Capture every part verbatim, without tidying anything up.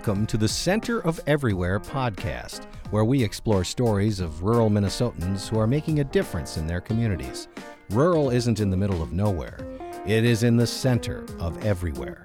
Welcome to the Center of Everywhere podcast, where we explore stories of rural Minnesotans who are making a difference in their communities. Rural isn't in the middle of nowhere. It is in the center of everywhere.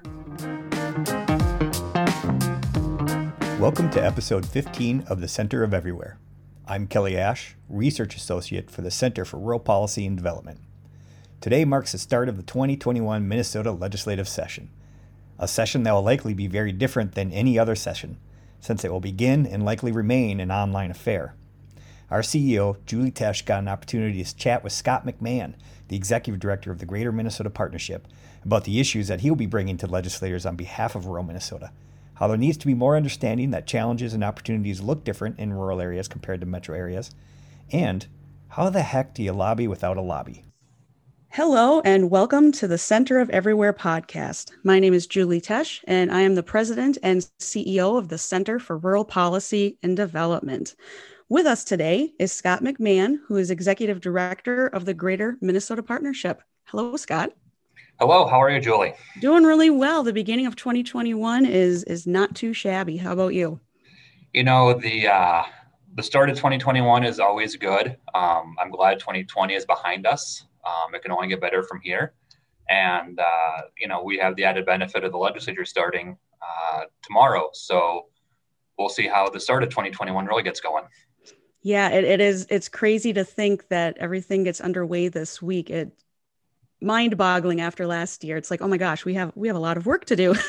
Welcome to episode fifteen of the Center of Everywhere. I'm Kelly Ash, Research Associate for the Center for Rural Policy and Development. Today marks the start of the twenty twenty-one Minnesota legislative session, a session that will likely be very different than any other session, since it will begin and likely remain an online affair. Our C E O, Julie Tesh, got an opportunity to chat with Scott McMahon, the Executive Director of the Greater Minnesota Partnership, about the issues that he'll be bringing to legislators on behalf of rural Minnesota, how there needs to be more understanding that challenges and opportunities look different in rural areas compared to metro areas, and how the heck do you lobby without a lobby? Hello and welcome to the Center of Everywhere podcast. My name is Julie Tesh and I am the President and C E O of the Center for Rural Policy and Development. With us today is Scott McMahon, who is Executive Director of the Greater Minnesota Partnership. Hello, Scott. Hello, how are you, Julie? Doing really well. The beginning of twenty twenty-one is is not too shabby. How about you? You know, the uh, the start of twenty twenty-one is always good. Um, I'm glad twenty twenty is behind us. Um, it can only get better from here. And, uh, you know, we have the added benefit of the legislature starting uh, tomorrow. So we'll see how the start of twenty twenty-one really gets going. Yeah, it, it is. It's crazy to think that everything gets underway this week. It mind-boggling after last year. It's like, oh my gosh, we have we have a lot of work to do,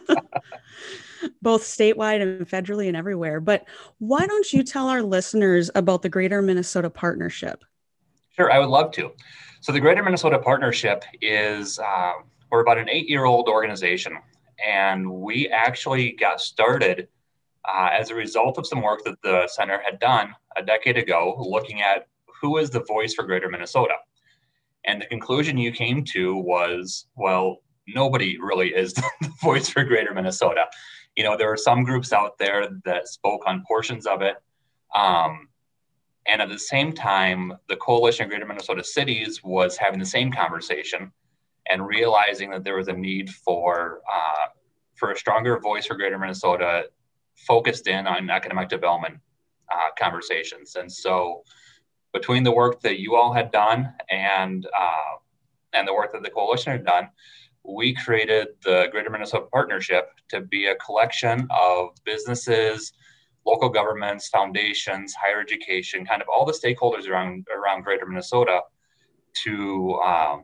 both statewide and federally and everywhere. But why don't you tell our listeners about the Greater Minnesota Partnership? Sure, I would love to. So the Greater Minnesota Partnership is, uh, we're about an eight-year-old organization, and we actually got started uh, as a result of some work that the center had done a decade ago, looking at who is the voice for Greater Minnesota. And the conclusion you came to was, well, nobody really is the voice for Greater Minnesota. You know, there are some groups out there that spoke on portions of it. Um, And at the same time, the Coalition of Greater Minnesota Cities was having the same conversation and realizing that there was a need for uh, for a stronger voice for Greater Minnesota focused in on economic development uh, conversations. And so between the work that you all had done and, uh, and the work that the Coalition had done, we created the Greater Minnesota Partnership to be a collection of businesses, local governments, foundations, higher education, kind of all the stakeholders around around Greater Minnesota to um,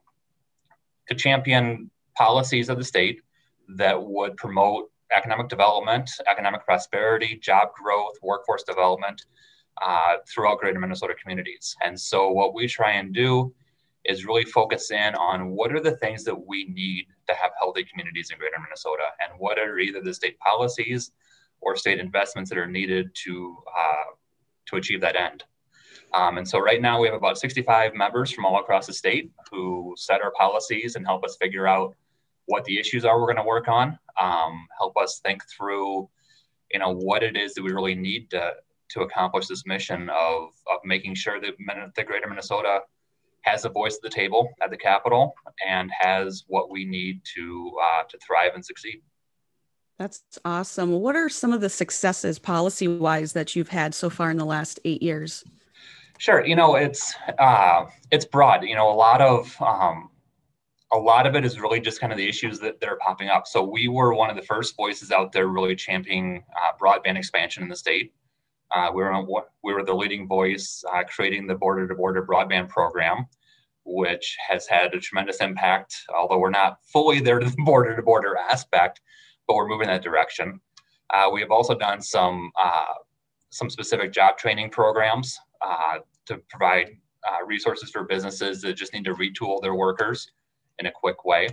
to champion policies of the state that would promote economic development, economic prosperity, job growth, workforce development uh, throughout Greater Minnesota communities. And so what we try and do is really focus in on what are the things that we need to have healthy communities in Greater Minnesota, and what are either the state policies or state investments that are needed to uh, to achieve that end. Um, and so right now we have about sixty-five members from all across the state who set our policies and help us figure out what the issues are we're going to work on, um, help us think through, you know, what it is that we really need to to accomplish this mission of, of making sure that the Greater Minnesota has a voice at the table at the Capitol and has what we need to uh, to thrive and succeed. That's awesome. What are some of the successes policy-wise that you've had so far in the last eight years? Sure. You know, it's uh, it's broad. You know, a lot of um, a lot of it is really just kind of the issues that, that are popping up. So we were one of the first voices out there really championing uh, broadband expansion in the state. Uh, we were we were the leading voice uh, creating the border-to-border broadband program, which has had a tremendous impact. Although we're not fully there to the border-to-border aspect, but we're moving in that direction. Uh, we have also done some uh, some specific job training programs uh, to provide uh, resources for businesses that just need to retool their workers in a quick way.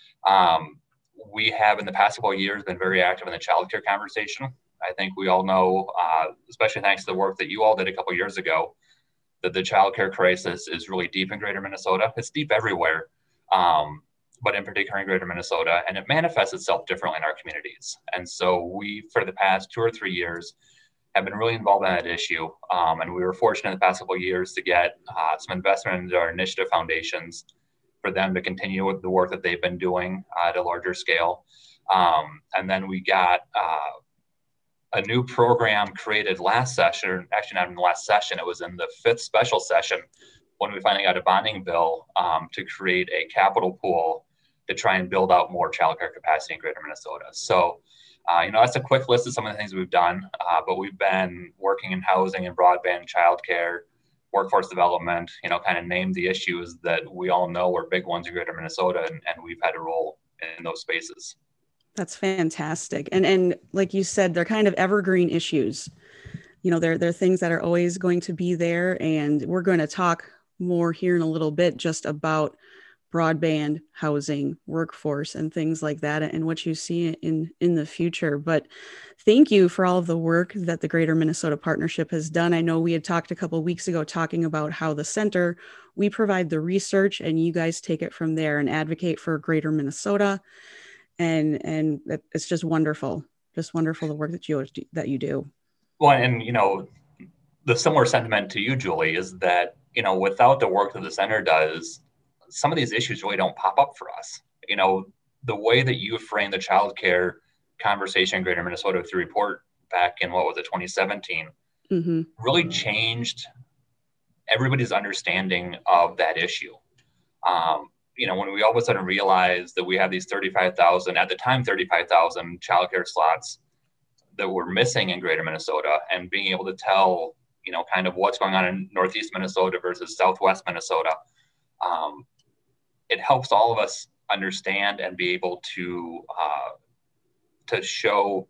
Um, we have in the past couple of years been very active in the childcare conversation. I think we all know, uh, especially thanks to the work that you all did a couple of years ago, that the childcare crisis is really deep in Greater Minnesota. It's deep everywhere. Um, but in particular in Greater Minnesota, and it manifests itself differently in our communities. And so we, for the past two or three years, have been really involved in that issue. Um, and we were fortunate in the past couple of years to get uh, some investment into our initiative foundations for them to continue with the work that they've been doing uh, at a larger scale. Um, and then we got uh, a new program created last session, actually not in the last session, it was in the fifth special session when we finally got a bonding bill um, to create a capital pool to try and build out more childcare capacity in Greater Minnesota. So, uh, you know, that's a quick list of some of the things we've done, uh, but we've been working in housing and broadband, childcare, workforce development, you know, kind of name the issues that we all know are big ones in Greater Minnesota, and, and we've had a role in those spaces. That's fantastic. And and like you said, they're kind of evergreen issues. You know, they're, they're things that are always going to be there. And we're going to talk more here in a little bit just about broadband, housing, workforce, and things like that, and what you see in, in the future. But thank you for all of the work that the Greater Minnesota Partnership has done. I know we had talked a couple of weeks ago talking about how the center, we provide the research and you guys take it from there and advocate for Greater Minnesota. And, and it's just wonderful, just wonderful the work that you, that you do. Well, and, you know, the similar sentiment to you, Julie, is that, you know, without the work that the center does, some of these issues really don't pop up for us. You know, the way that you framed the childcare conversation in Greater Minnesota with the report back in, what was it, twenty seventeen, mm-hmm. really changed everybody's understanding of that issue. Um, you know, when we all of a sudden realized that we have these thirty-five thousand, at the time, thirty-five thousand childcare slots that were missing in Greater Minnesota, and being able to tell, you know, kind of what's going on in Northeast Minnesota versus Southwest Minnesota, um, it helps all of us understand and be able to uh, to show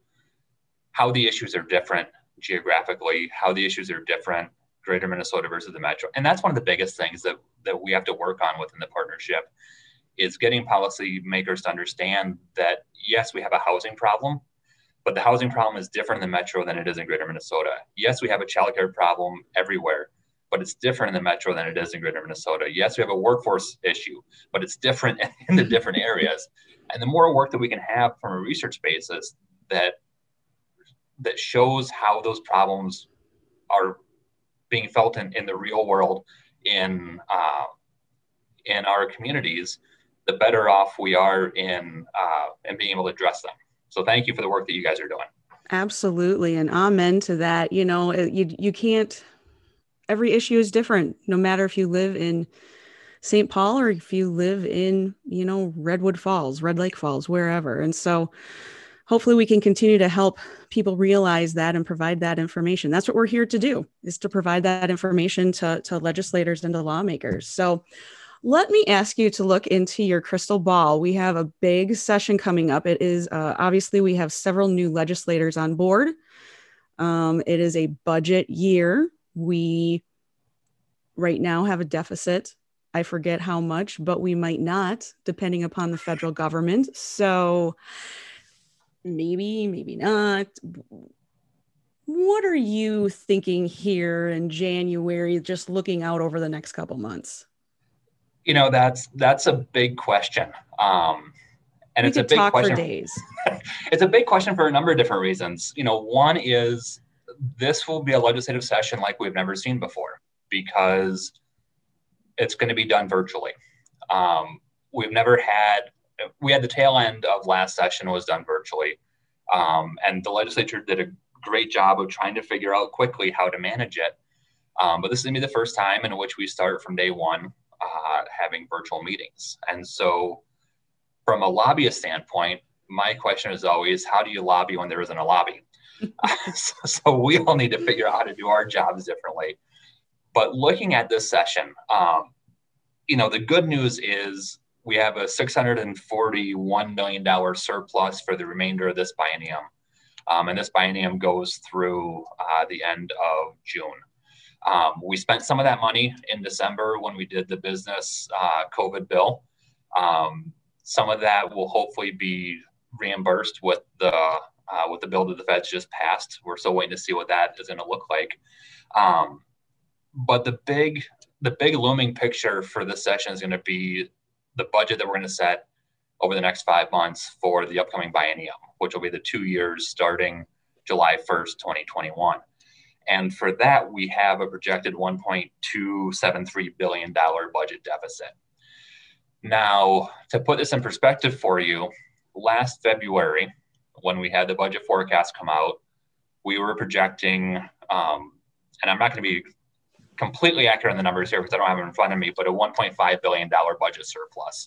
how the issues are different geographically, how the issues are different Greater Minnesota versus the metro. And that's one of the biggest things that, that we have to work on within the partnership, is getting policymakers to understand that, yes, we have a housing problem, but the housing problem is different in the metro than it is in Greater Minnesota. Yes, we have a childcare problem everywhere, but it's different in the metro than it is in Greater Minnesota. Yes, we have a workforce issue, but it's different in the different areas. And the more work that we can have from a research basis that that shows how those problems are being felt in, in the real world in uh, in our communities, the better off we are in uh, in being able to address them. So thank you for the work that you guys are doing. Absolutely. And amen to that. You know, you you can't, every issue is different, no matter if you live in Saint Paul or if you live in, you know, Redwood Falls, Red Lake Falls, wherever. And so hopefully we can continue to help people realize that and provide that information. That's what we're here to do, is to provide that information to, to legislators and to lawmakers. So let me ask you to look into your crystal ball. We have a big session coming up. It is uh, obviously we have several new legislators on board. Um, it is a budget year. We right now have a deficit. I forget how much, but we might not, depending upon the federal government. So maybe, maybe not. What are you thinking here in January, just looking out over the next couple months? You know, that's that's a big question. Um, and we it's a could big talk question. For days. It's a big question for a number of different reasons. You know, one is this will be a legislative session like we've never seen before, because it's going to be done virtually. Um, we've never had, we had the tail end of last session was done virtually. Um, and the legislature did a great job of trying to figure out quickly how to manage it. Um, but this is going to be the first time in which we start from day one uh, having virtual meetings. And so from a lobbyist standpoint, my question is always, how do you lobby when there isn't a lobby? so, so we all need to figure out how to do our jobs differently. But looking at this session, um, you know, the good news is we have a six hundred forty-one million dollars surplus for the remainder of this biennium. Um, and this biennium goes through uh, the end of June. Um, we spent some of that money in December when we did the business uh, COVID bill. Um, some of that will hopefully be reimbursed with the uh, with the bill that the feds just passed. We're still waiting to see what that is going to look like. Um, but the big the big looming picture for this session is going to be the budget that we're going to set over the next five months for the upcoming biennium, which will be the two years starting July first, twenty twenty-one. And for that, we have a projected one point two seven three billion dollars budget deficit. Now, to put this in perspective for you, last February, when we had the budget forecast come out, we were projecting, um, and I'm not going to be completely accurate on the numbers here because I don't have them in front of me, but a one point five billion dollars budget surplus.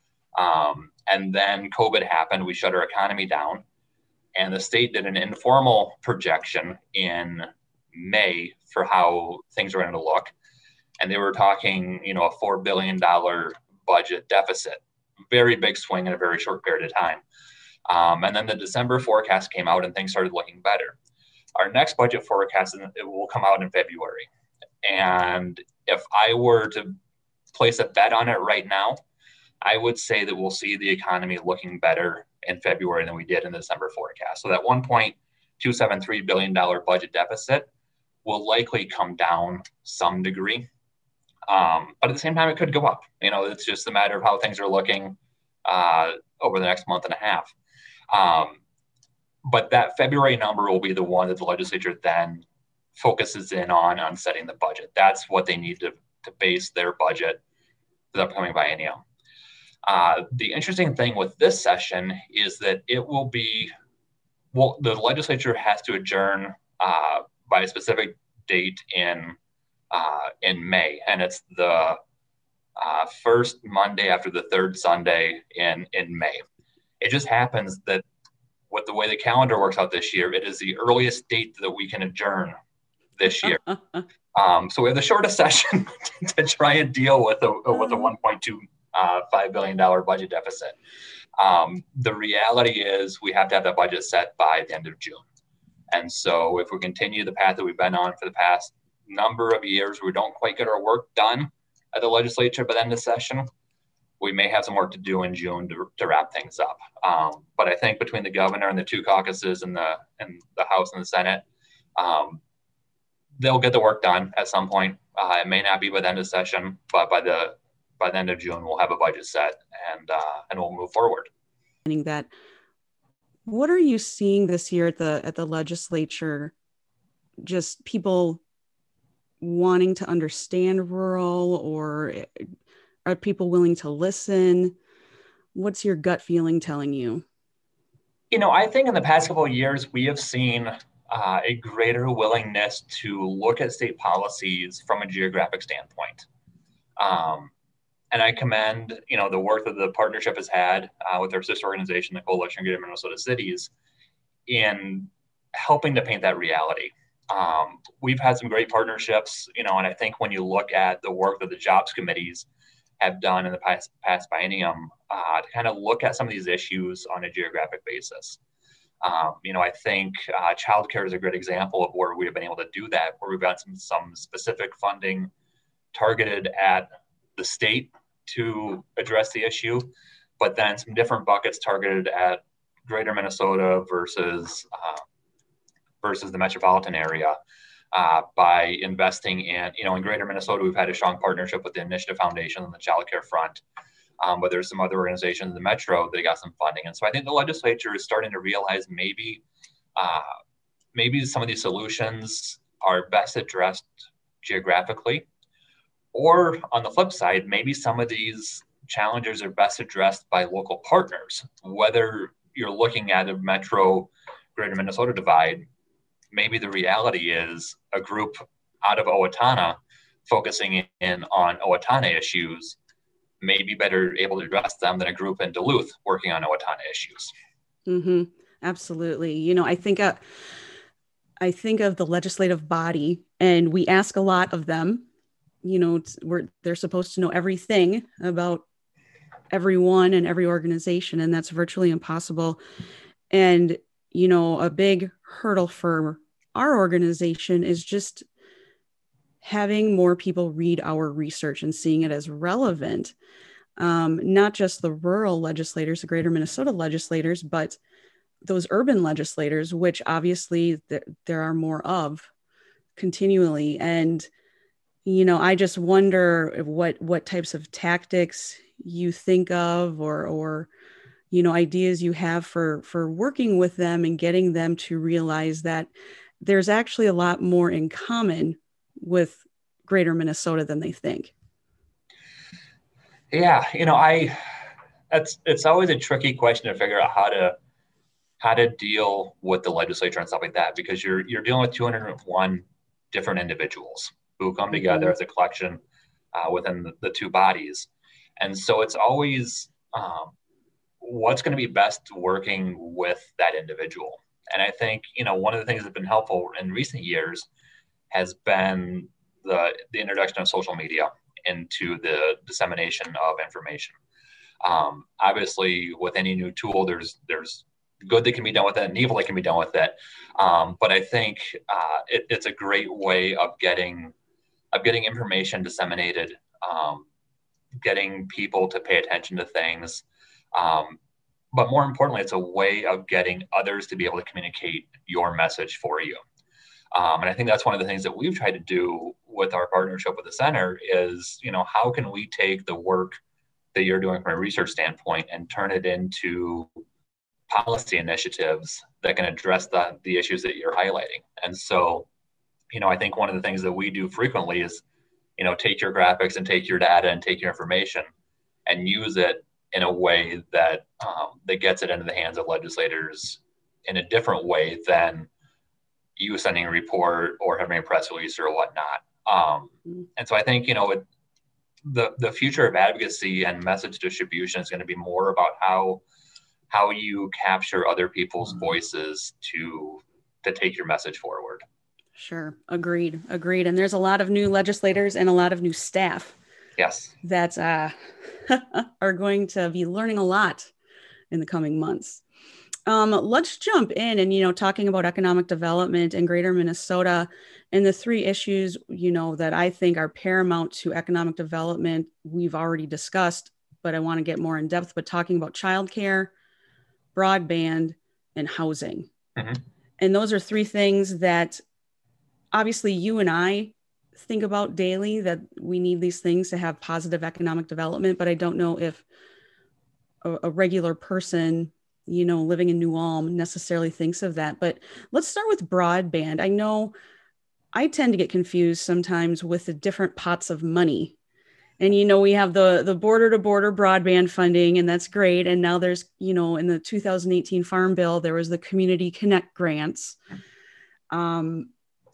Um, and then COVID happened. We shut our economy down, and the state did an informal projection in May for how things were going to look. And they were talking, you know, a four billion dollars budget deficit, very big swing in a very short period of time. Um, and then the December forecast came out and things started looking better. Our next budget forecast, it will come out in February. And if I were to place a bet on it right now, I would say that we'll see the economy looking better in February than we did in the December forecast. So that one point two seven three billion dollars budget deficit will likely come down some degree. Um, but at the same time, it could go up. You know, it's just a matter of how things are looking uh, over the next month and a half. Um, but that February number will be the one that the legislature then focuses in on on setting the budget. That's what they need to, to base their budget for the upcoming biennium. Uh, the interesting thing with this session is that it will be, well, the legislature has to adjourn uh, by a specific date in uh, in May, and it's the uh, first Monday after the third Sunday in in May. It just happens that with the way the calendar works out this year, it is the earliest date that we can adjourn this year. um, so we have the shortest session to try and deal with a, with a one point two five billion dollars budget deficit. Um, the reality is we have to have that budget set by the end of June. And so if we continue the path that we've been on for the past number of years, we don't quite get our work done at the legislature by the end of the session, we may have some work to do in June to, to wrap things up. Um, but I think between the governor and the two caucuses and the, and the House and the Senate, um, they'll get the work done at some point. Uh, it may not be by the end of the session, but by the by the end of June, we'll have a budget set and uh, and we'll move forward. That, what are you seeing this year at the at the legislature? Just people wanting to understand rural, or are people willing to listen? What's your gut feeling telling you? You know, I think in the past couple of years, we have seen uh, a greater willingness to look at state policies from a geographic standpoint. Um, and I commend, you know, the work that the partnership has had uh, with our sister organization, the Coalition of Greater Minnesota Cities, in helping to paint that reality. Um, we've had some great partnerships, you know, and I think when you look at the work that the jobs committees have done in the past, past biennium uh, to kind of look at some of these issues on a geographic basis. Um, you know, I think uh, childcare is a great example of where we have been able to do that, where we've got some, some specific funding targeted at the state to address the issue, but then some different buckets targeted at Greater Minnesota versus uh, versus the metropolitan area uh, by investing in, you know, in Greater Minnesota, we've had a strong partnership with the Initiative Foundation on the childcare front, um, but there's some other organizations in the metro that got some funding. And so I think the legislature is starting to realize maybe, uh, maybe some of these solutions are best addressed geographically, or on the flip side, maybe some of these challenges are best addressed by local partners, whether you're looking at a metro Greater Minnesota divide. Maybe the reality is a group out of Owatonna focusing in on Owatonna issues may be better able to address them than a group in Duluth working on Owatonna issues. Mm-hmm. Absolutely. You know, I think, uh, I think of the legislative body, and we ask a lot of them. You know, we're, they're supposed to know everything about everyone and every organization, and that's virtually impossible. And, you know, a big hurdle for our organization is just having more people read our research and seeing it as relevant. Um, not just the rural legislators, the Greater Minnesota legislators, but those urban legislators, which obviously th- there are more of continually. And, you know, I just wonder what, what types of tactics you think of, or, or, you know, ideas you have for, for working with them and getting them to realize that there's actually a lot more in common with Greater Minnesota than they think. Yeah, you know, I, that's, it's always a tricky question to figure out how to, how to deal with the legislature and stuff like that, because you're you're dealing with two hundred one different individuals who come together mm-hmm. as a collection uh, within the, the two bodies. And so it's always um, what's going to be best working with that individual. And I think, you know, one of the things that's been helpful in recent years has been the, the introduction of social media into the dissemination of information. Um, obviously, with any new tool, there's there's good that can be done with it and evil that can be done with it. Um, but I think uh, it, it's a great way of getting of getting information disseminated, um, getting people to pay attention to things. Um, but more importantly, it's a way of getting others to be able to communicate your message for you. Um, and I think that's one of the things that we've tried to do with our partnership with the center is, you know, how can we take the work that you're doing from a research standpoint and turn it into policy initiatives that can address the, the issues that you're highlighting. And so, you know, I think one of the things that we do frequently is, you know, take your graphics and take your data and take your information and use it in a way that um, that gets it into the hands of legislators in a different way than you sending a report or having a press release or whatnot. Um, and so I think, you know, it, the the future of advocacy and message distribution is going to be more about how how you capture other people's voices to to take your message forward. Sure. Agreed. Agreed. And there's a lot of new legislators and a lot of new staff. Yes. That uh, are going to be learning a lot in the coming months. Um, let's jump in and, you know, talking about economic development in Greater Minnesota and the three issues, you know, that I think are paramount to economic development. We've already discussed, but I want to get more in depth, but talking about childcare, broadband, and housing. Mm-hmm. And those are three things that obviously you and I think about daily, that we need these things to have positive economic development, but I don't know if a, a regular person, you know, living in New Ulm necessarily thinks of that. But let's start with broadband. I know I tend to get confused sometimes with the different pots of money. And, you know, we have the, the border to border broadband funding, and that's great. And now there's, you know, in the two thousand eighteen Farm Bill, there was the Community Connect grants. Um,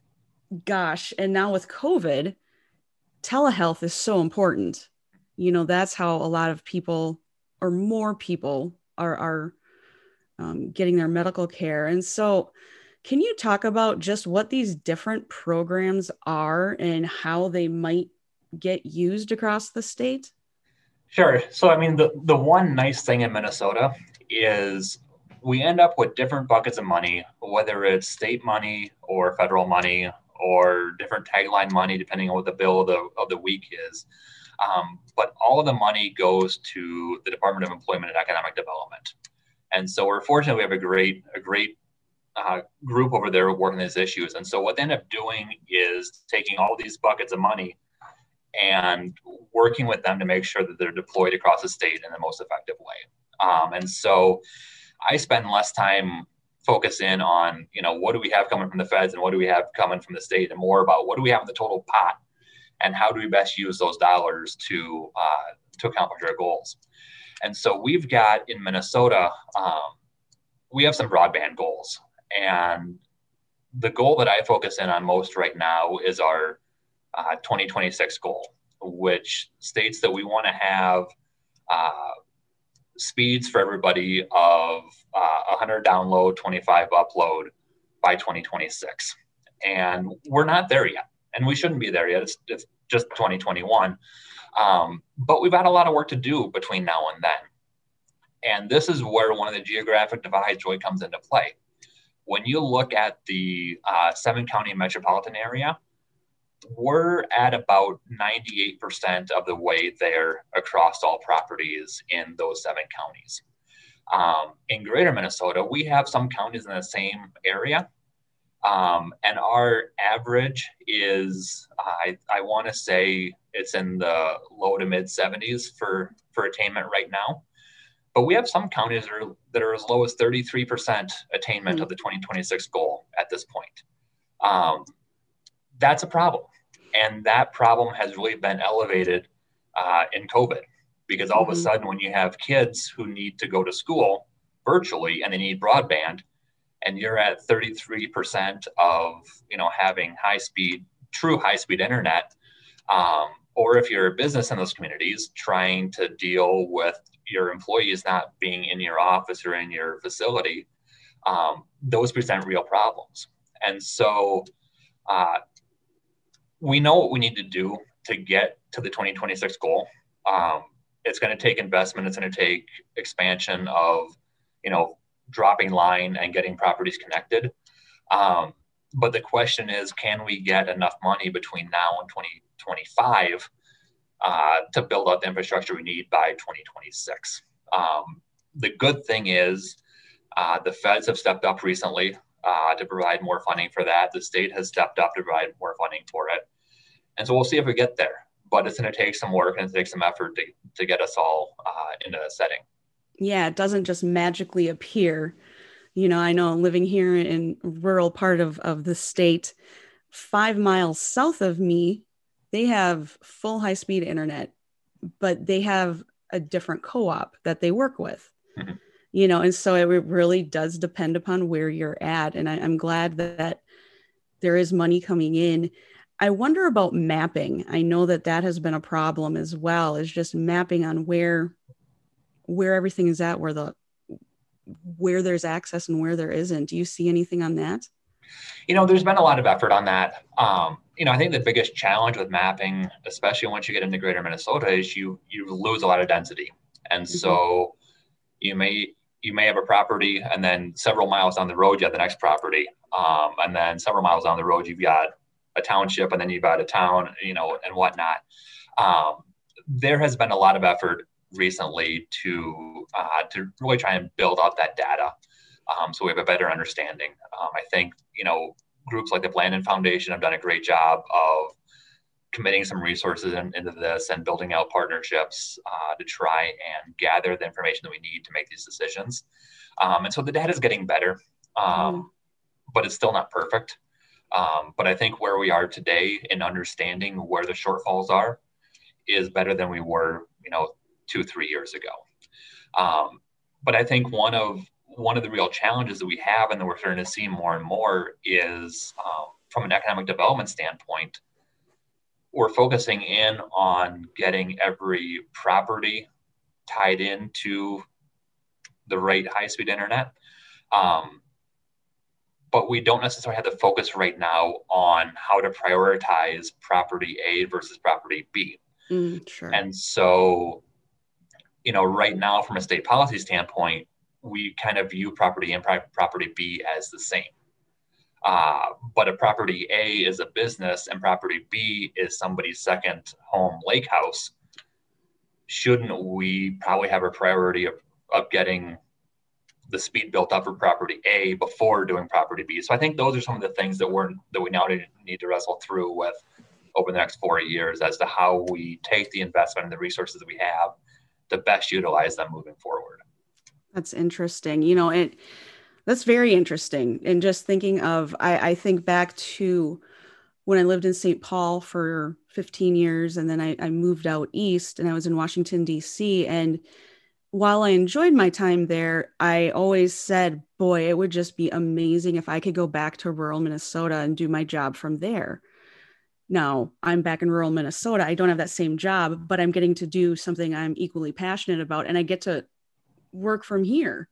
gosh, and now with COVID, telehealth is so important. You know, that's how a lot of people or more people are, are um, getting their medical care. And so can you talk about just what these different programs are and how they might get used across the state? Sure. So, I mean, the, the one nice thing in Minnesota is we end up with different buckets of money, whether it's state money or federal money or different tagline money, depending on what the bill of the, of the week is. Um, but all of the money goes to the Department of Employment and Economic Development. And so we're fortunate we have a great, a great uh, group over there working these issues. And so what they end up doing is taking all these buckets of money and working with them to make sure that they're deployed across the state in the most effective way. Um, and so I spend less time focus in on, you know, what do we have coming from the feds and what do we have coming from the state, and more about what do we have in the total pot and how do we best use those dollars to uh, to accomplish our goals. And so we've got in Minnesota, um, we have some broadband goals. And the goal that I focus in on most right now is our uh, twenty twenty-six goal, which states that we want to have uh, speeds for everybody of uh, one hundred download, twenty-five upload by twenty twenty-six. And we're not there yet. And we shouldn't be there yet. It's, it's just twenty twenty-one. Um, but we've got a lot of work to do between now and then. And this is where one of the geographic divides really comes into play. When you look at the uh, seven county metropolitan area, we're at about ninety-eight percent of the way there across all properties in those seven counties. Um, in Greater Minnesota, we have some counties in the same area. Um, and our average is, I, I want to say it's in the low to mid seventies for, for attainment right now. But we have some counties that are, that are as low as thirty-three percent attainment mm-hmm. of the twenty twenty-six goal at this point. Um, that's a problem. And that problem has really been elevated uh, in COVID, because all mm-hmm. of a sudden when you have kids who need to go to school, virtually and they need broadband, and you're at thirty-three percent of, you know, having high speed, true high speed internet, um, or if you're a business in those communities trying to deal with your employees not being in your office or in your facility, um, those present real problems. And so uh, we know what we need to do to get to the twenty twenty-six goal. Um, it's going to take investment. It's going to take expansion of, you know, dropping line and getting properties connected. Um, but the question is, can we get enough money between now and twenty twenty-five uh, to build out the infrastructure we need by twenty twenty-six? Um, the good thing is uh, the feds have stepped up recently uh, to provide more funding for that. The state has stepped up to provide more funding for it. And so we'll see if we get there, but it's going to take some work and it takes some effort to, to get us all uh, into a setting. Yeah, it doesn't just magically appear. You know, I know living here in rural part of, of the state, five miles south of me, they have full high-speed internet, but they have a different co-op that they work with. Mm-hmm. You know, and so it really does depend upon where you're at. And I, I'm glad that there is money coming in. I wonder about mapping. I know that that has been a problem as well, is just mapping on where where everything is at, where the where there's access and where there isn't. Do you see anything on that? You know, there's been a lot of effort on that. Um, you know, I think the biggest challenge with mapping, especially once you get into greater Minnesota, is you you lose a lot of density. And mm-hmm. so you may you may have a property and then several miles down the road, you have the next property. Um, and then several miles down the road, you've got a township and then you've got a town, you know, and whatnot. Um, there has been a lot of effort recently to uh, to really try and build out that data, um, so we have a better understanding. Um, I think, you know, groups like the Blandin Foundation have done a great job of committing some resources in, into this and building out partnerships uh, to try and gather the information that we need to make these decisions. Um, and so the data is getting better, um, mm. but it's still not perfect. Um, but I think where we are today in understanding where the shortfalls are is better than we were, you know, two, three years ago. Um, but I think one of one of the real challenges that we have and that we're starting to see more and more is um, from an economic development standpoint, we're focusing in on getting every property tied into the right high-speed internet. Um, but we don't necessarily have the focus right now on how to prioritize property A versus property B. Mm, sure. And so, you know, right now from a state policy standpoint, we kind of view property A and property B as the same. Uh, but a property A is a business and property B is somebody's second home lake house. Shouldn't we probably have a priority of, of getting the speed built up for property A before doing property B? So I think those are some of the things that we're that we now need to wrestle through with over the next four years as to how we take the investment and the resources that we have to best utilize them moving forward. That's interesting. You know, it that's very interesting. And just thinking of, I, I think back to when I lived in Saint Paul for fifteen years, and then I, I moved out east and I was in Washington, D C. And while I enjoyed my time there, I always said, boy, it would just be amazing if I could go back to rural Minnesota and do my job from there. Now, I'm back in rural Minnesota. I don't have that same job, but I'm getting to do something I'm equally passionate about, and I get to work from here.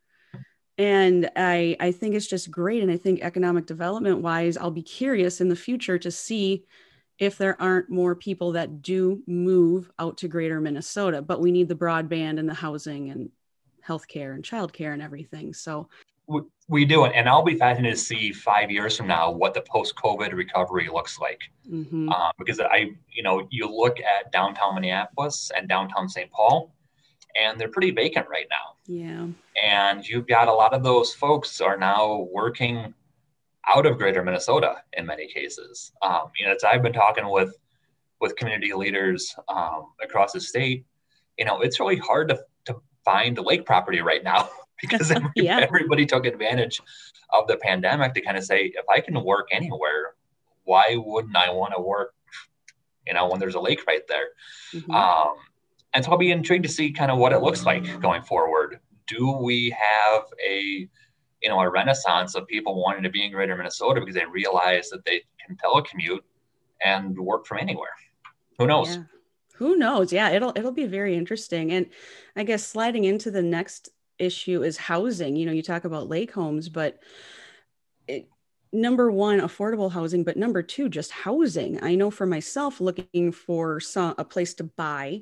And I, I think it's just great. And I think economic development wise, I'll be curious in the future to see if there aren't more people that do move out to greater Minnesota, but we need the broadband and the housing and healthcare and childcare and everything. So we, we do it. And I'll be fascinated to see five years from now what the post-COVID recovery looks like. Mm-hmm. Uh, because I, you know, you look at downtown Minneapolis and downtown Saint Paul, and they're pretty vacant right now. Yeah. And you've got a lot of those folks are now working out of greater Minnesota in many cases. Um, you know, it's, I've been talking with, with community leaders um, across the state. You know, it's really hard to, to find lake property right now because every, yeah. everybody took advantage of the pandemic to kind of say, if I can work anywhere, why wouldn't I want to work, you know, when there's a lake right there? Mm-hmm. Um, And so I'll be intrigued to see kind of what it looks like going forward. do we have a, you know, a renaissance of people wanting to be in Greater Minnesota because they realize that they can telecommute and work from anywhere? Who knows? Yeah. Who knows? Yeah, it'll it'll be very interesting. And I guess sliding into the next issue is housing. You know, you talk about lake homes, but it, number one, affordable housing, but number two, just housing. I know for myself, looking for some a place to buy.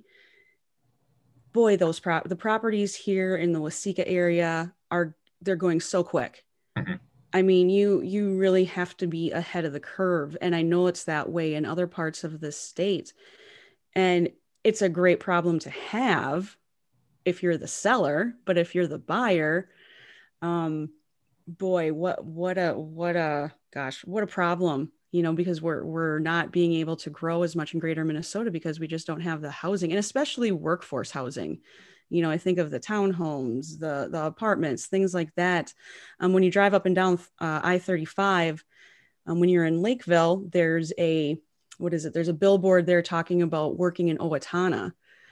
Boy, those prop the properties here in the Waseca area are they're going so quick. Mm-hmm. I mean, you you really have to be ahead of the curve, and I know it's that way in other parts of the state. And it's a great problem to have if you're the seller, but if you're the buyer, um, boy, what what a what a gosh, what a problem, you know, because we're we're not being able to grow as much in Greater Minnesota because we just don't have the housing, and especially workforce housing. You know, I think of the townhomes, the the apartments, things like that. Um, when you drive up and down uh, I thirty-five, um, when you're in Lakeville, there's a what is it? There's a billboard there talking about working in Owatonna.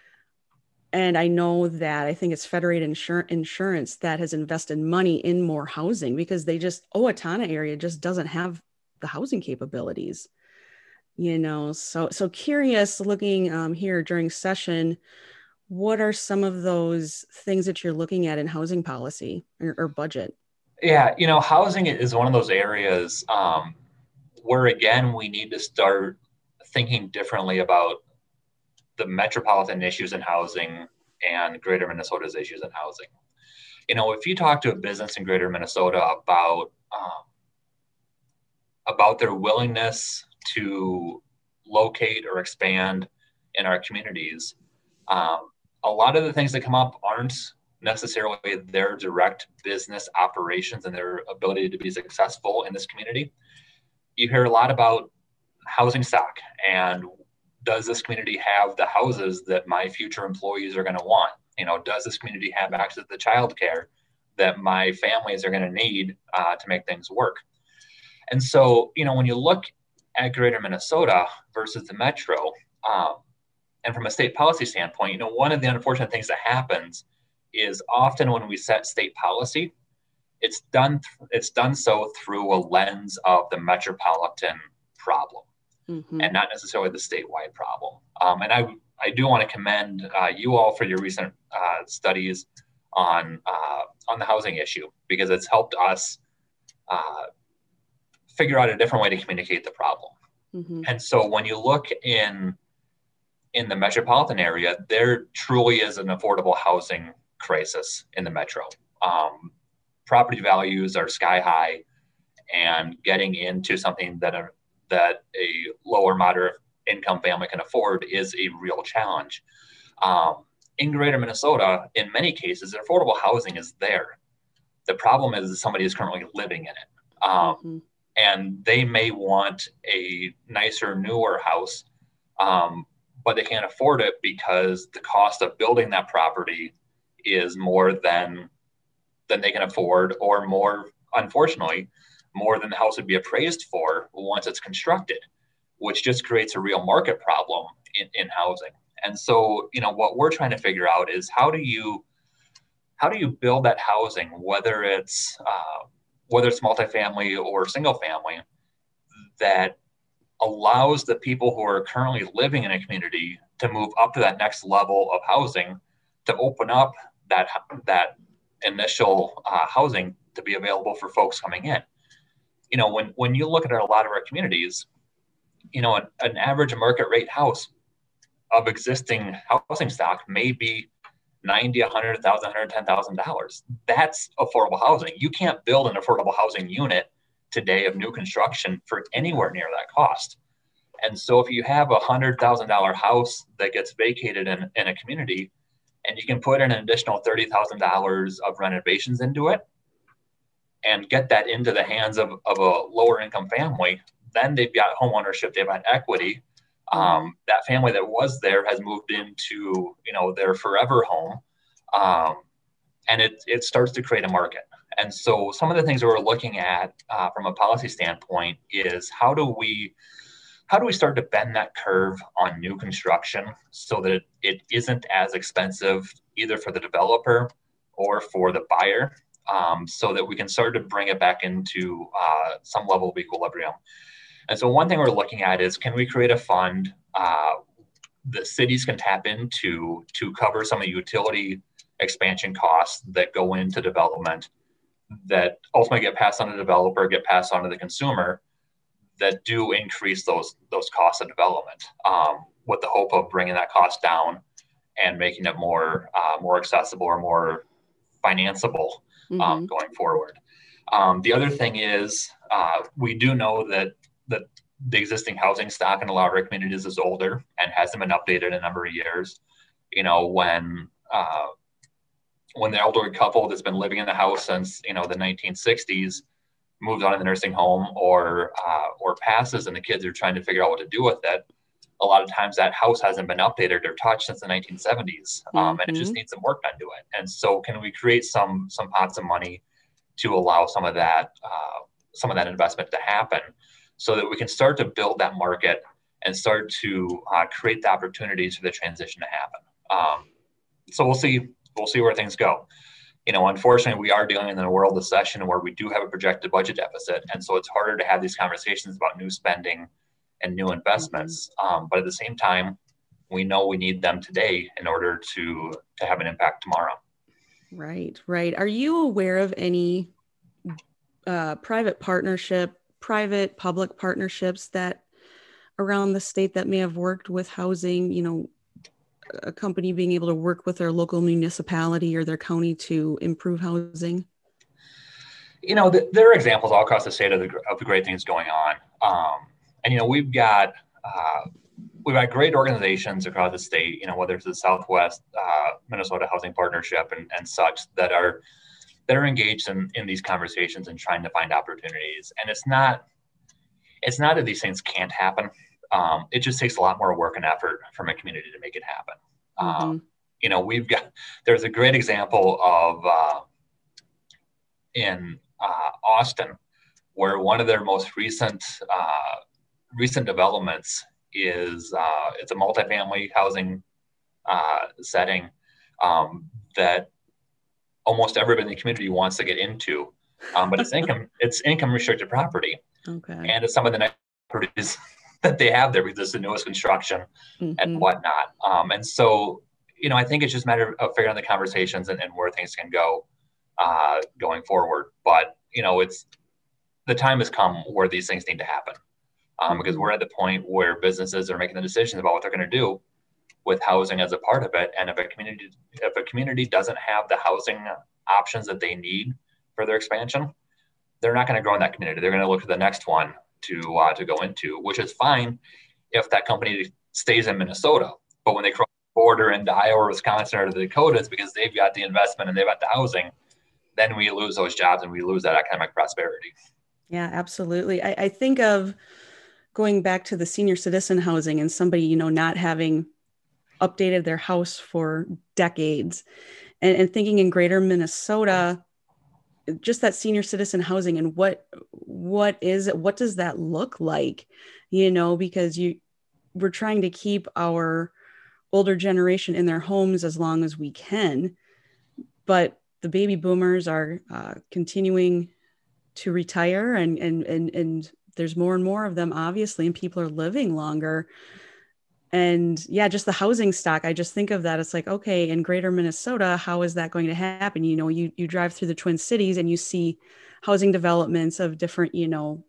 And I know that I think it's Federated Insur- Insurance that has invested money in more housing because they just, Owatonna area just doesn't have the housing capabilities, you know? So, so curious looking um, here during session, what are some of those things that you're looking at in housing policy or, or budget? Yeah, you know, housing is one of those areas um, where, again, we need to start thinking differently about the metropolitan issues in housing and Greater Minnesota's issues in housing. You know, if you talk to a business in Greater Minnesota about um, about their willingness to locate or expand in our communities, um, a lot of the things that come up aren't necessarily their direct business operations and their ability to be successful in this community. You hear a lot about housing stock and does this community have the houses that my future employees are going to want? You know, does this community have access to childcare that my families are going to need uh, to make things work? And so, you know, when you look at Greater Minnesota versus the Metro, um, and from a state policy standpoint, you know, one of the unfortunate things that happens is often when we set state policy, it's done it's done so through a lens of the metropolitan problem. Mm-hmm. And not necessarily the statewide problem. Um, and I I do want to commend uh, you all for your recent uh, studies on uh, on the housing issue, because it's helped us uh, figure out a different way to communicate the problem. Mm-hmm. And so when you look in in the metropolitan area, there truly is an affordable housing crisis in the metro. Um, property values are sky high, and getting into something that are that a lower moderate income family can afford is a real challenge. Um, in Greater Minnesota, in many cases, affordable housing is there. The problem is that somebody is currently living in it. Um, mm-hmm. And they may want a nicer, newer house, um, but they can't afford it because the cost of building that property is more than, than they can afford, or more, unfortunately, more than the house would be appraised for once it's constructed, which just creates a real market problem in, in housing. And so, you know, what we're trying to figure out is how do you, how do you build that housing, whether it's, uh, whether it's multifamily or single family, that allows the people who are currently living in a community to move up to that next level of housing, to open up that, that initial uh, housing to be available for folks coming in. You know, when, when you look at a lot of our communities, you know, an, an average market rate house of existing housing stock may be ninety thousand dollars, one hundred thousand dollars, one hundred ten thousand dollars. That's affordable housing. You can't build an affordable housing unit today of new construction for anywhere near that cost. And so if you have a one hundred thousand dollars house that gets vacated in, in a community, and you can put in an additional thirty thousand dollars of renovations into it, and get that into the hands of, of a lower income family, then they've got home ownership, they've got equity. Um, that family that was there has moved into, you know, their forever home. Um, and it, it starts to create a market. And so some of the things that we're looking at uh, from a policy standpoint is how do we, how do we start to bend that curve on new construction so that it, it isn't as expensive either for the developer or for the buyer, um, so that we can start to bring it back into uh, some level of equilibrium. And so one thing we're looking at is, can we create a fund uh, that cities can tap into to cover some of the utility expansion costs that go into development that ultimately get passed on to the developer, get passed on to the consumer, that do increase those those costs of development, um, with the hope of bringing that cost down and making it more uh, more accessible or more financeable um, Mm-hmm. going forward. Um, the other thing is, uh, we do know that that the existing housing stock in a lot of our communities is older and hasn't been updated in a number of years. You know, when uh, when the elderly couple that's been living in the house since, you know, the nineteen sixties moves on in the nursing home or uh, or passes, and the kids are trying to figure out what to do with it, a lot of times that house hasn't been updated or touched since the nineteen seventies, um, Mm-hmm. and it just needs some work done to it. And so, can we create some some pots of money to allow some of that uh, some of that investment to happen, so that we can start to build that market and start to uh, create the opportunities for the transition to happen? Um, so we'll see. We'll see where things go. You know, unfortunately, we are dealing in a world recession where we do have a projected budget deficit, and so it's harder to have these conversations about new spending and new investments. Mm-hmm. Um, but at the same time, we know we need them today in order to to have an impact tomorrow. Right, right. Are you aware of any uh, private partnership, private public partnerships that around the state that may have worked with housing, you know, a company being able to work with their local municipality or their county to improve housing? You know, th- there are examples all across the state of the, of the great things going on. Um, and, you know, we've got, uh, we've got great organizations across the state, you know, whether it's the Southwest uh, Minnesota Housing Partnership and, and such, that are, that are engaged in, in these conversations and trying to find opportunities. And it's not, it's not that these things can't happen. Um, it just takes a lot more work and effort from a community to make it happen. Mm-hmm. Um, you know, we've got, there's a great example of uh, in uh, Austin, where one of their most recent uh, recent developments is uh, it's a multifamily housing uh, setting um, that almost everybody in the community wants to get into, um, but it's income it's income restricted property, okay, and it's some of the nice properties that they have there because it's the newest construction mm-hmm. and whatnot. Um, and so, you know, I think it's just a matter of figuring out the conversations and, and where things can go uh, going forward. But, you know, it's the time has come where these things need to happen um, mm-hmm. because we're at the point where businesses are making the decisions about what they're going to do with housing as a part of it. And if a community, if a community doesn't have the housing options that they need for their expansion, they're not going to grow in that community. They're going to look for the next one to uh, to go into, which is fine if that company stays in Minnesota. But when they cross the border into Iowa, or Wisconsin, or the Dakotas, because they've got the investment and they've got the housing, then we lose those jobs and we lose that economic prosperity. Yeah, absolutely. I, I think of going back to the senior citizen housing and somebody, you know, not having updated their house for decades, and, and thinking in greater Minnesota, just that senior citizen housing and what, what is it? What does that look like? You know, because you, we're trying to keep our older generation in their homes as long as we can, but the baby boomers are uh, continuing to retire, and, and, and, and there's more and more of them, obviously, and people are living longer. And yeah, just the housing stock, I just think of that. It's like, okay, in greater Minnesota, how is that going to happen? You know, you, you drive through the Twin Cities and you see housing developments of different, you know,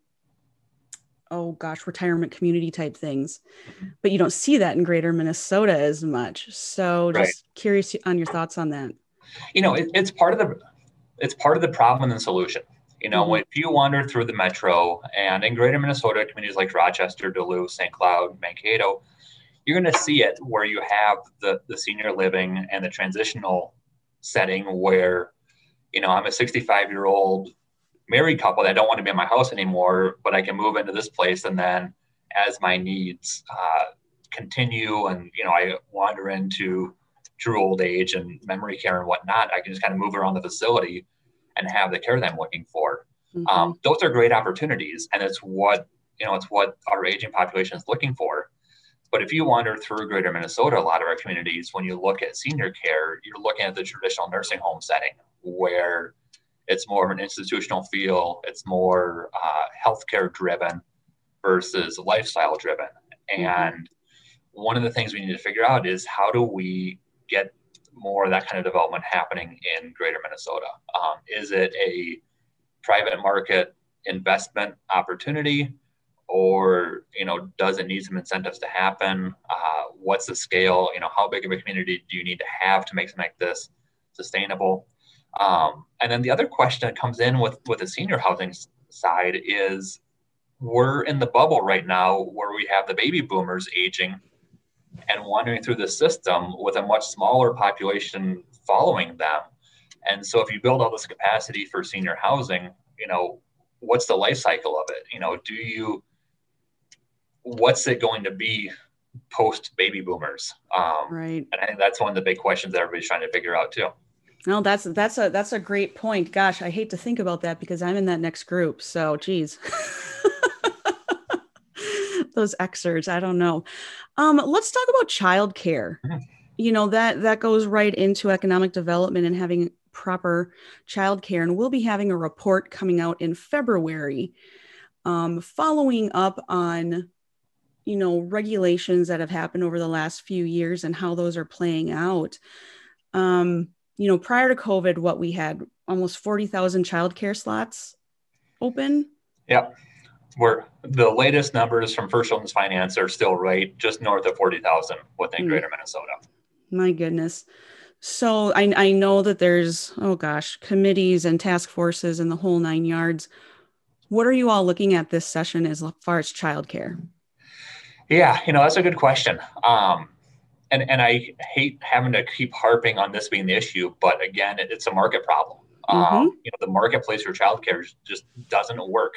oh gosh, retirement community type things, but you don't see that in greater Minnesota as much. So just right. Curious on your thoughts on that. You know, it, it's part of the, it's part of the problem and the solution. You know, mm-hmm. if you wander through the metro and in greater Minnesota, communities like Rochester, Duluth, Saint Cloud, Mankato, you're going to see it where you have the, the senior living and the transitional setting where, you know, I'm a sixty-five year old married couple that don't want to be in my house anymore, but I can move into this place. And then as my needs uh, continue and, you know, I wander into true old age and memory care and whatnot, I can just kind of move around the facility and have the care that I'm looking for. Mm-hmm. Um, those are great opportunities. And it's what, you know, it's what our aging population is looking for. But if you wander through greater Minnesota, a lot of our communities, when you look at senior care, you're looking at the traditional nursing home setting where it's more of an institutional feel, it's more uh, healthcare driven versus lifestyle driven. And one of the things we need to figure out is how do we get more of that kind of development happening in greater Minnesota? Um, is it a private market investment opportunity, or, you know, does it need some incentives to happen? Uh, what's the scale? You know, how big of a community do you need to have to make something like this sustainable? Um, and then the other question that comes in with, with the senior housing side is, we're in the bubble right now where we have the baby boomers aging and wandering through the system with a much smaller population following them. And so if you build all this capacity for senior housing, you know, what's the life cycle of it? You know, do you, what's it going to be post baby boomers? Um, Right. And I think that's one of the big questions that everybody's trying to figure out too. No, that's that's a that's a great point. Gosh, I hate to think about that because I'm in that next group. So, geez, those Xers, I don't know. Um, let's talk about childcare. Mhm. You know, that that goes right into economic development and having proper childcare. And we'll be having a report coming out in February, um, following up on, you know, regulations that have happened over the last few years and how those are playing out. Um, you know, prior to COVID, what we had almost forty thousand childcare slots open. Yep. We're, the latest numbers from First Children's Finance are still right, just north of forty thousand within mm. greater Minnesota. My goodness. So I, I know that there's, oh gosh, committees and task forces and the whole nine yards. What are you all looking at this session as far as childcare? Yeah, you know, that's a good question. Um, and, and I hate having to keep harping on this being the issue, but again, it, it's a market problem. Mm-hmm. Um, you know, the marketplace for childcare just doesn't work.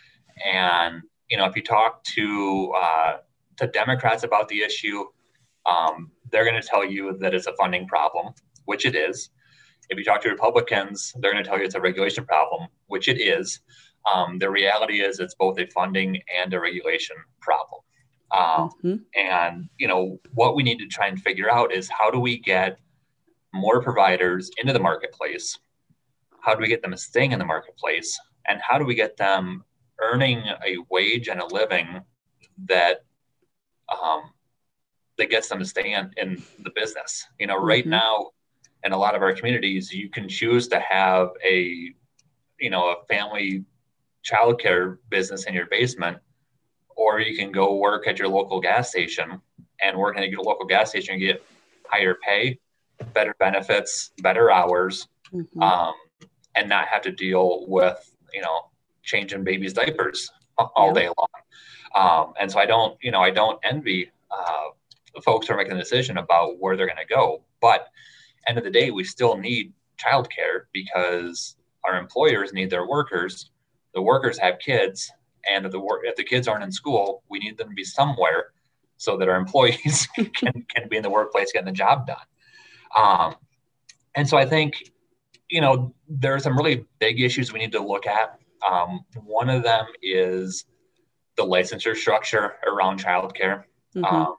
And, you know, if you talk to, uh, to Democrats about the issue, um, they're going to tell you that it's a funding problem, which it is. If you talk to Republicans, they're going to tell you it's a regulation problem, which it is. Um, the reality is it's both a funding and a regulation problem. Um, mm-hmm. And, you know, what we need to try and figure out is how do we get more providers into the marketplace? How do we get them staying in the marketplace? And how do we get them earning a wage and a living that um, that gets them to stay in, in the business? You know, right mm-hmm. now, in a lot of our communities, you can choose to have a, you know, a family childcare business in your basement, or you can go work at your local gas station and work at your local gas station and get higher pay, better benefits, better hours, mm-hmm. um, and not have to deal with, you know, changing babies' diapers all yeah. day long. Um, and so I don't, you know, I don't envy uh, the folks who are making the decision about where they're going to go. But end of the day, we still need childcare because our employers need their workers. The workers have kids, and if the work, if the kids aren't in school, we need them to be somewhere so that our employees can, can be in the workplace getting the job done. Um, and so I think, you know, there are some really big issues we need to look at. Um, one of them is the licensure structure around childcare. Mm-hmm. Um,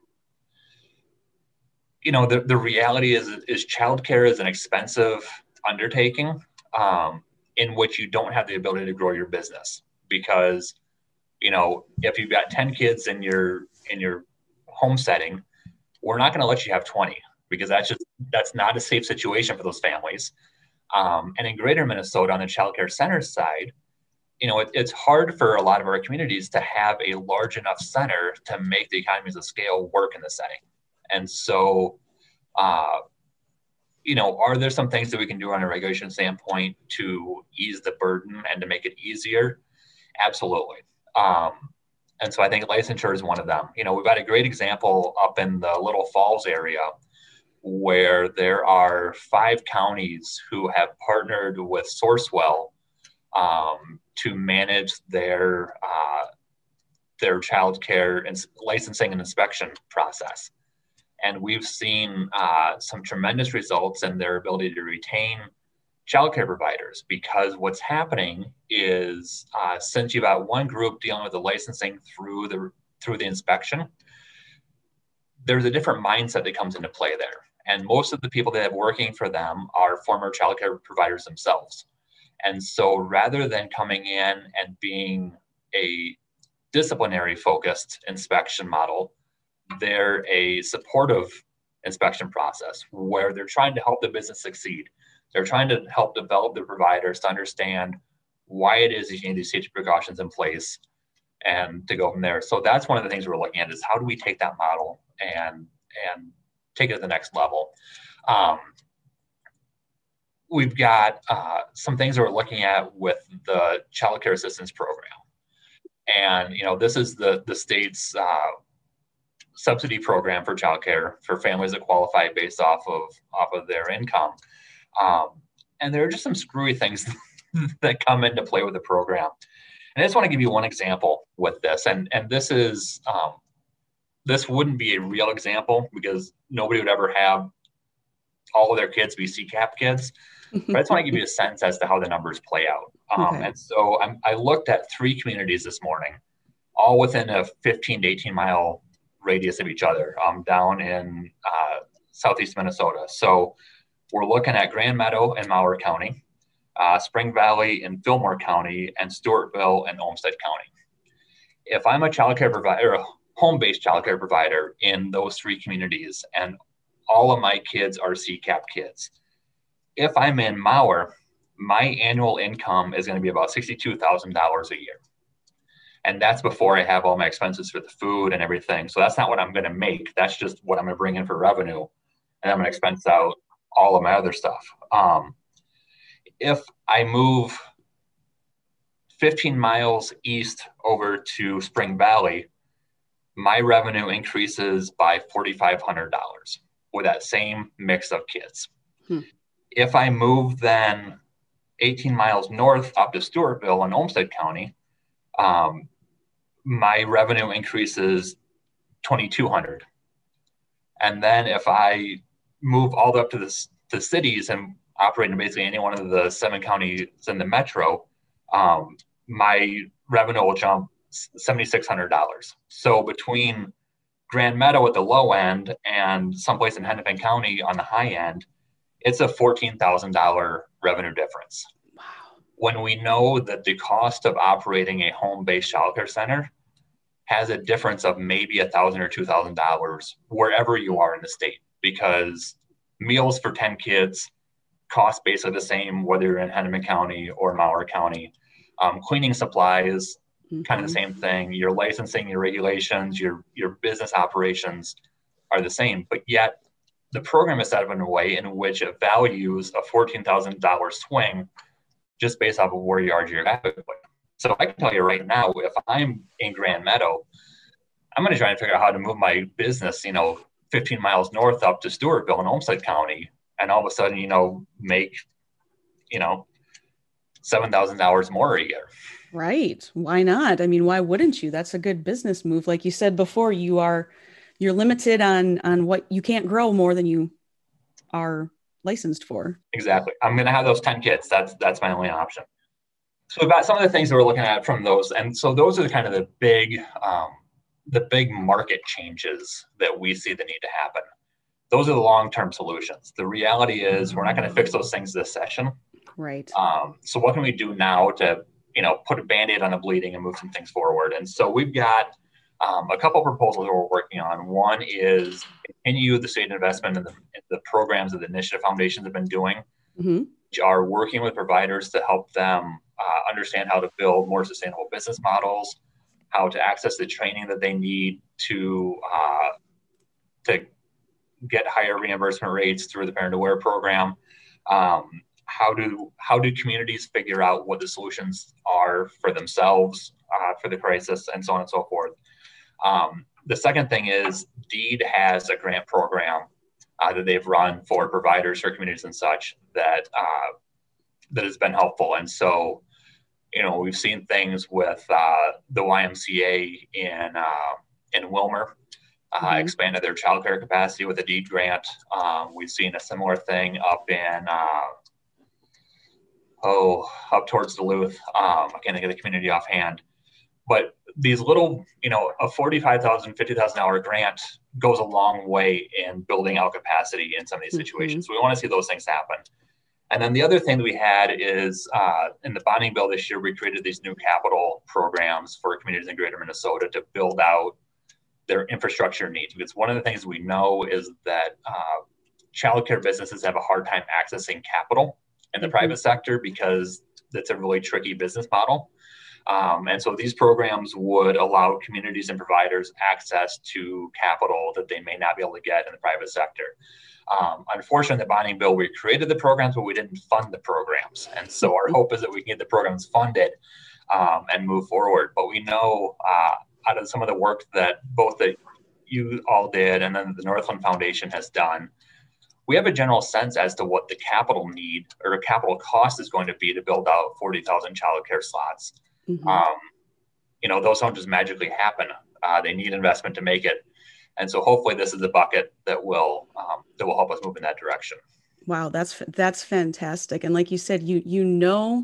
you know, the, the reality is, is childcare is an expensive undertaking um, in which you don't have the ability to grow your business because, you know, if you've got ten kids in your in your home setting, we're not going to let you have twenty because that's just that's not a safe situation for those families. Um, and in greater Minnesota on the child care center side, you know, it, it's hard for a lot of our communities to have a large enough center to make the economies of scale work in the setting. And so, uh, you know, are there some things that we can do on a regulation standpoint to ease the burden and to make it easier? Absolutely. Um, and so I think licensure is one of them. You know, we've got a great example up in the Little Falls area where there are five counties who have partnered with Sourcewell um, to manage their uh, their child care and licensing and inspection process. And we've seen uh, some tremendous results in their ability to retain childcare providers because what's happening is uh, since you've got one group dealing with the licensing through the through the inspection, there's a different mindset that comes into play there. And most of the people that have working for them are former childcare providers themselves. And so rather than coming in and being a disciplinary focused inspection model, they're a supportive inspection process where they're trying to help the business succeed. They're trying to help develop the providers to understand why it is that you need these safety precautions in place and to go from there. So that's one of the things we're looking at is how do we take that model and and take it to the next level. Um, we've got uh, some things that we're looking at with the Child Care Assistance Program. And, you know, this is the, the state's uh, subsidy program for childcare for families that qualify based off of, off of their income. Um, and there are just some screwy things that come into play with the program. And I just want to give you one example with this. And, and this is, um, this wouldn't be a real example because nobody would ever have all of their kids be C CAP kids. But I just want to give you a sense as to how the numbers play out. Um, okay. And so I'm, I looked at three communities this morning, all within a fifteen to eighteen mile radius of each other, um, down in uh, southeast Minnesota. So we're looking at Grand Meadow in Mower County, uh, Spring Valley in Fillmore County, and Stewartville in Olmsted County. If I'm a childcare provider, a home-based childcare provider in those three communities, and all of my kids are C CAP kids, if I'm in Mower, my annual income is going to be about sixty-two thousand dollars a year. And that's before I have all my expenses for the food and everything. So that's not what I'm going to make. That's just what I'm going to bring in for revenue. And I'm going to expense out all of my other stuff. Um, if I move fifteen miles east over to Spring Valley, my revenue increases by four thousand five hundred dollars with that same mix of kids. Hmm. If I move then eighteen miles north up to Stewartville in Olmsted County, um, my revenue increases twenty-two hundred dollars. And then if I move all the way up to the, the cities and operate in basically any one of the seven counties in the metro, um, my revenue will jump seven thousand six hundred dollars. So between Grand Meadow at the low end and someplace in Hennepin County on the high end, it's a fourteen thousand dollars revenue difference. Wow. When we know that the cost of operating a home-based childcare center has a difference of maybe one thousand dollars or two thousand dollars wherever you are in the state, because meals for ten kids cost basically the same whether you're in Hennepin County or Mower County. Um, cleaning supplies, mm-hmm. kind of the same thing. Your licensing, your regulations, your, your business operations are the same, but yet the program is set up in a way in which it values a fourteen thousand dollars swing just based off of where you are geographically. So I can tell you right now, if I'm in Grand Meadow, I'm going to try and figure out how to move my business, you know, fifteen miles north up to Stewartville in Olmsted County, and all of a sudden, you know, make, you know, seven thousand dollars more a year. Right. Why not? I mean, why wouldn't you? That's a good business move. Like you said before, you are You're limited on, on what you can't grow more than you are licensed for. Exactly. I'm going to have those ten kids. That's, that's my only option. So about some of the things that we're looking at from those. And so those are kind of the big, um, the big market changes that we see that need to happen. Those are the long-term solutions. The reality is we're not going to fix those things this session. Right. Um, so what can we do now to, you know, put a Band-Aid on the bleeding and move some things forward? And so we've got Um, a couple of proposals that we're working on. One is continue the state investment in the, in the programs that the Initiative Foundations have been doing, mm-hmm. which are working with providers to help them uh, understand how to build more sustainable business models, how to access the training that they need to uh, to get higher reimbursement rates through the Parent Aware program. Um, how do how do communities figure out what the solutions are for themselves uh, for the crisis, and so on and so forth. Um, the second thing is DEED has a grant program uh, that they've run for providers, for communities and such that uh, that has been helpful. And so, you know, we've seen things with uh, the Y M C A in uh, in Wilmer uh, mm-hmm. expanded their childcare capacity with a DEED grant. Um, we've seen a similar thing up in uh, oh up towards Duluth. Um, I can't think of the community offhand. But these little, you know, a forty-five thousand dollars, fifty thousand dollars grant goes a long way in building out capacity in some of these Mm-hmm. situations. So we want to see those things happen. And then the other thing that we had is uh, in the bonding bill this year, we created these new capital programs for communities in greater Minnesota to build out their infrastructure needs. Because one of the things we know is that uh, childcare businesses have a hard time accessing capital in the mm-hmm. private sector because it's a really tricky business model. Um, and so these programs would allow communities and providers access to capital that they may not be able to get in the private sector. Um, unfortunately, in the bonding bill, we created the programs, but we didn't fund the programs. And so our hope is that we can get the programs funded um, and move forward. But we know uh, out of some of the work that both that you all did and then the Northland Foundation has done, we have a general sense as to what the capital need or capital cost is going to be to build out forty thousand childcare slots. Mm-hmm. Um, you know, those don't just magically happen. Uh, they need investment to make it. And so hopefully this is a bucket that will um, that will help us move in that direction. Wow, that's that's fantastic. And like you said, you you know,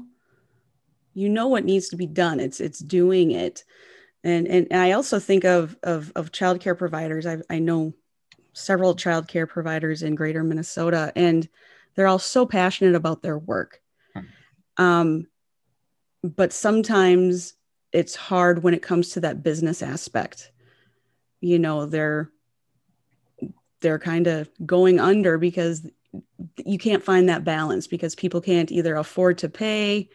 you know what needs to be done. It's it's doing it. And and I also think of of of childcare providers. I I know several childcare providers in greater Minnesota, and they're all so passionate about their work. Hmm. Um, but sometimes it's hard when it comes to that business aspect. You know, they're they're kind of going under because you can't find that balance because people can't either afford to pay.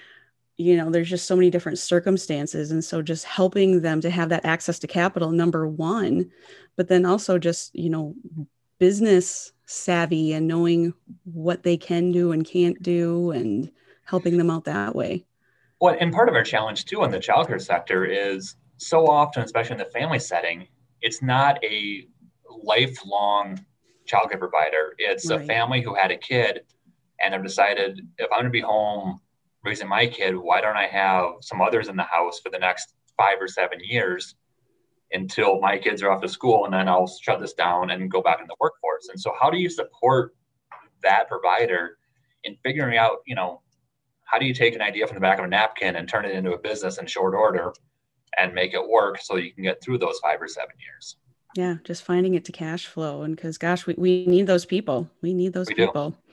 You know, there's just so many different circumstances. And so just helping them to have that access to capital, number one, but then also just, you know, business savvy and knowing what they can do and can't do and helping them out that way. Well, and part of our challenge too in the childcare sector is so often, especially in the family setting, it's not a lifelong childcare provider. It's right. a family who had a kid and have decided if I'm going to be home raising my kid, why don't I have some others in the house for the next five or seven years until my kids are off to school, and then I'll shut this down and go back in the workforce. And so how do you support that provider in figuring out, you know, how do you take an idea from the back of a napkin and turn it into a business in short order and make it work so you can get through those five or seven years? Yeah, just finding it to cash flow. And because, gosh, we, we need those people. We need those we people. Do.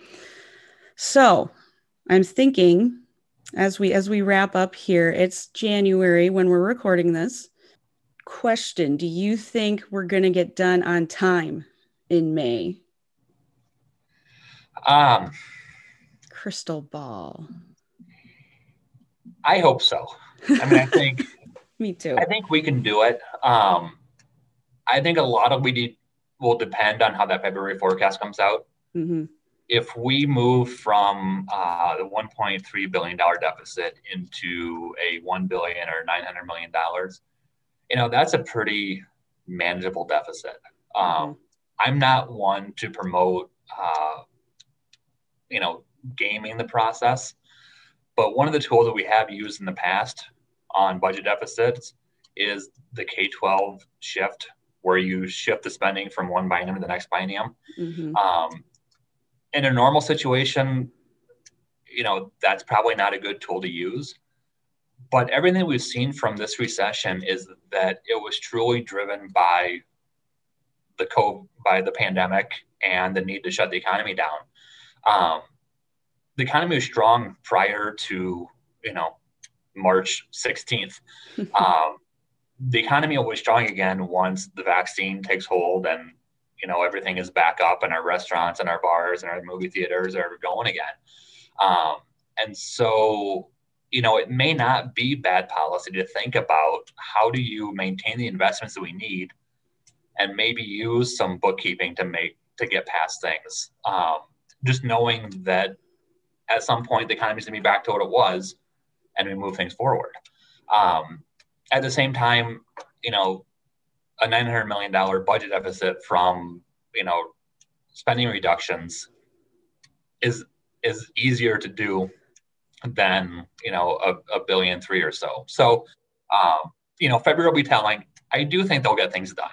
So I'm thinking as we as we wrap up here, it's January when we're recording this. Question, do you think we're going to get done on time in May? Um, Crystal ball. I hope so. I mean, I think... Me too. I think we can do it. Um, I think a lot of we need, will depend on how that February forecast comes out. Mm-hmm. If we move from uh, the one point three billion dollars deficit into a one billion dollars or nine hundred million dollars, you know, that's a pretty manageable deficit. Um, mm-hmm. I'm not one to promote, uh, you know, gaming the process, but one of the tools that we have used in the past on budget deficits is the K twelve shift, where you shift the spending from one biennium to the next biennium. Mm-hmm. Um, in a normal situation, you know, that's probably not a good tool to use. But everything we've seen from this recession is that it was truly driven by the COVID, by the pandemic and the need to shut the economy down. Um, the economy was strong prior to, you know, March sixteenth. Um, the economy will be strong again once the vaccine takes hold and, you know, everything is back up and our restaurants and our bars and our movie theaters are going again. Um, and so, you know, it may not be bad policy to think about how do you maintain the investments that we need and maybe use some bookkeeping to make, to get past things. Um, just knowing that at some point the economy is going to be back to what it was and we move things forward. Um, at the same time, you know, a nine hundred million dollars budget deficit from, you know, spending reductions is is easier to do than, you know, a, a billion three or so. So, um, you know, February will be telling. I do think they'll get things done.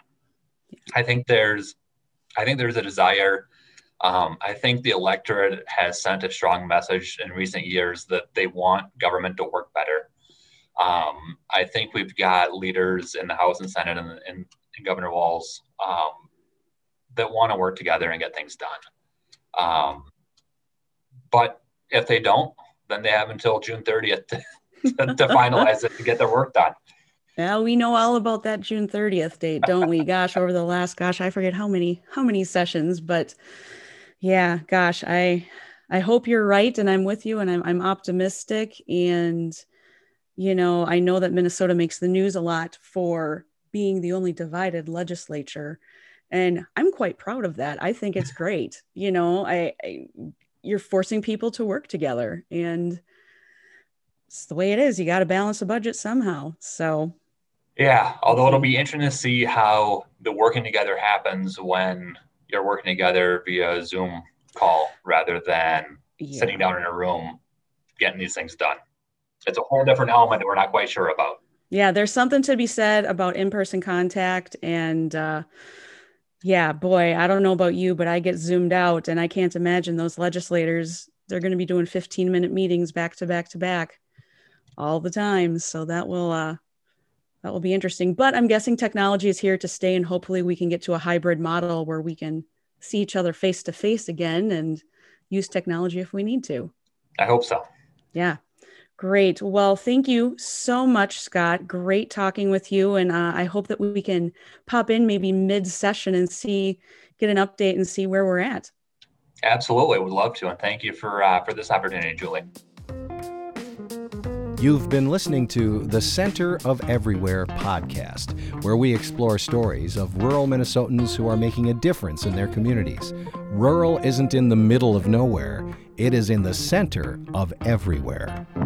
I think there's, I think there's a desire. Um, I think the electorate has sent a strong message in recent years that they want government to work better. Um, I think we've got leaders in the House and Senate and, and, and Governor Walz um, that want to work together and get things done. Um, but if they don't, then they have until June thirtieth to, to, to finalize it and get their work done. Well, we know all about that June thirtieth date, don't we? Gosh, over the last, gosh, I forget how many, how many sessions, but yeah, gosh, I, I hope you're right. And I'm with you, and I'm, I'm optimistic. And, you know, I know that Minnesota makes the news a lot for being the only divided legislature. And I'm quite proud of that. I think it's great. You know, I, I you're forcing people to work together, and it's the way it is. You got to balance the budget somehow. So, yeah, although it'll be interesting to see how the working together happens when you're working together via Zoom call rather than yeah. sitting down in a room getting these things done. It's a whole different element that we're not quite sure about. Yeah, there's something to be said about in-person contact. And uh, yeah, boy, I don't know about you, but I get zoomed out, and I can't imagine those legislators. They're going to be doing fifteen minute meetings back to back to back all the time. So that will, uh, that will be interesting. But I'm guessing technology is here to stay, and hopefully we can get to a hybrid model where we can see each other face to face again and use technology if we need to. I hope so. Yeah. Great. Well, thank you so much, Scott. Great talking with you. And uh, I hope that we can pop in maybe mid-session and see, get an update and see where we're at. Absolutely. Would love to. And thank you for, uh, for this opportunity, Julie. You've been listening to the Center of Everywhere podcast, where we explore stories of rural Minnesotans who are making a difference in their communities. Rural isn't in the middle of nowhere. It is in the center of everywhere.